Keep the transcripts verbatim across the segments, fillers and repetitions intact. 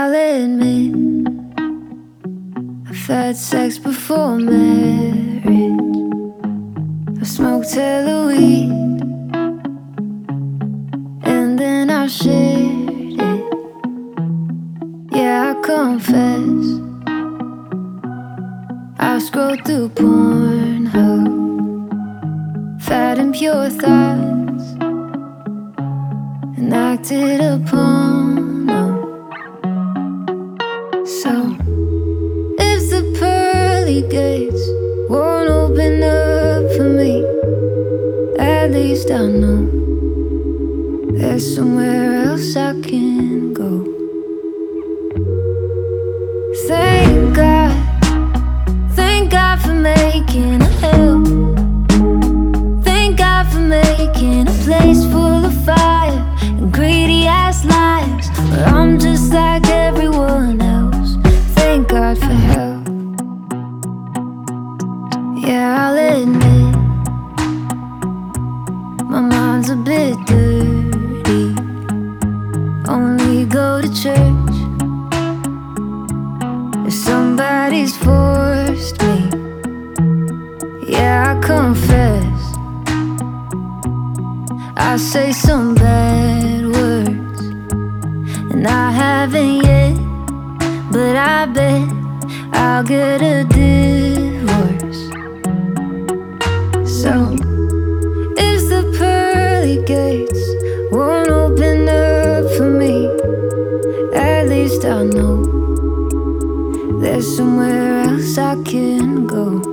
I'll admit I've had sex before marriage. I smoked hella weed and then I shared it. Yeah, I confess, I scrolled through Pornhub, fat and pure thoughts, and acted upon them. So if the pearly gates won't open up for me, at least I know there's somewhere else I can go. Thank God, thank God for making a hell. Thank God for making a place full of fire and greedy ass lives where I'm just like everyone else. Thank God for help. Yeah, I'll admit my mind's a bit dirty. Only go to church if somebody's forced me. Yeah, I confess, I say some bad words, and I haven't yet, but I bet I'll get a divorce. So if the pearly gates won't open up for me, at least I know there's somewhere else I can go.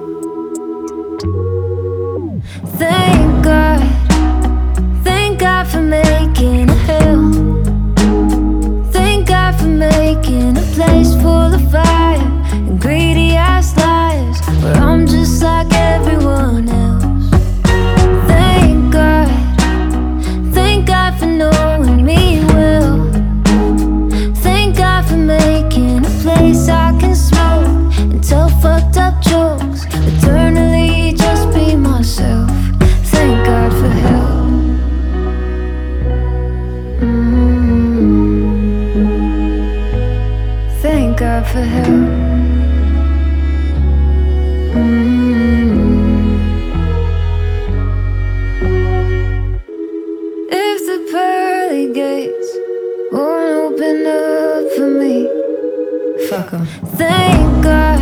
Thank God, thank God for making a hell. Thank God for making a place full of fire and greedy ass lives where I'm just like everyone else. Thank God, thank God for knowing me well. Thank God for making a place I can smoke and tell fucked up jokes, eternally just be myself. Thank God for help. mm-hmm. Thank God for help. mm-hmm. If the pearly gates won't open up for me, fuck 'em. Thank God,